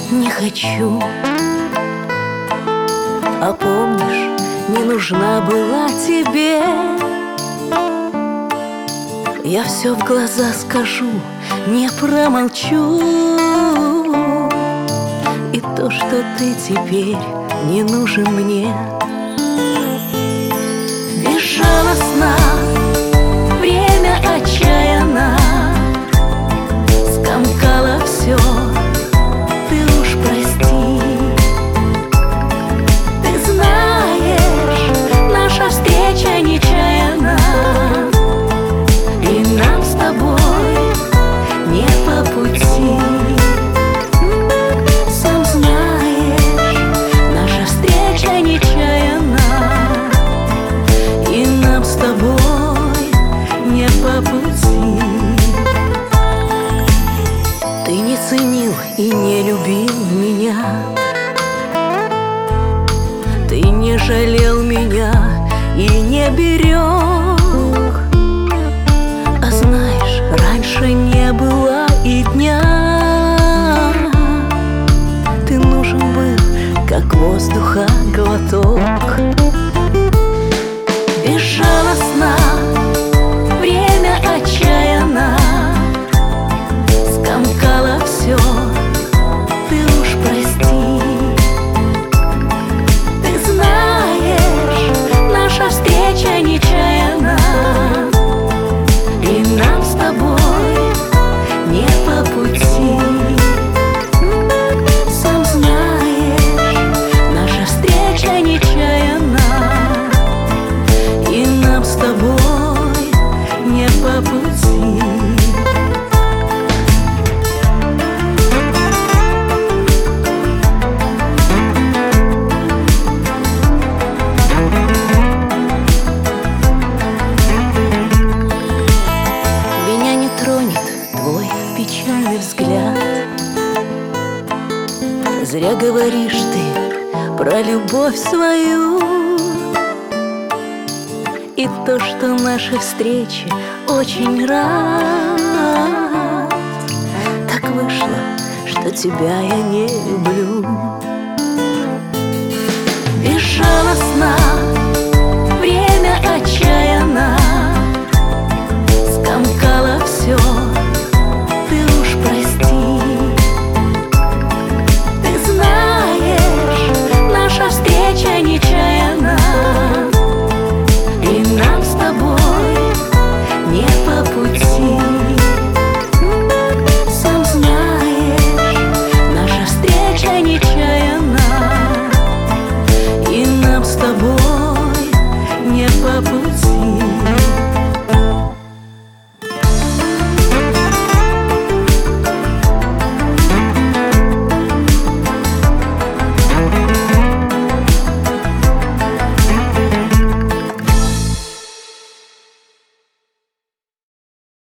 не хочу. А помнишь, не нужна была тебе. Я все в глаза скажу, не промолчу. И то, что ты теперь не нужен мне. Безжалостно время отчаянно скомкало все. Ты уж прости. Ты знаешь, наша встреча нечаянна, и нам с тобой не по пути. Сам знаешь, наша встреча нечаянна, и нам с тобой не по пути. Ты не ценил и не любил меня, ты не жалел меня и не берег. А знаешь, раньше не было и дня. Ты нужен был, как воздуха глоток. Безжалостно время отчаянно скомкало все. Ты уж прости. Ты знаешь, наша встреча нечаянна, и нам с тобой не по пути. Сам знаешь, наша встреча нечаянна, и нам с тобой не по пути. Меня не тронет твой печальный взгляд. Зря говоришь ты про любовь свою. И то, что наши встречи очень рад. Так вышло, что тебя я не люблю. Безжалостно время отчаянно скомкало все. Ты уж прости. Ты знаешь, наша встреча нечаянна, и нам с тобой не по пути. Сам знаешь, наша встреча нечаянна, и нам с тобой не по пути.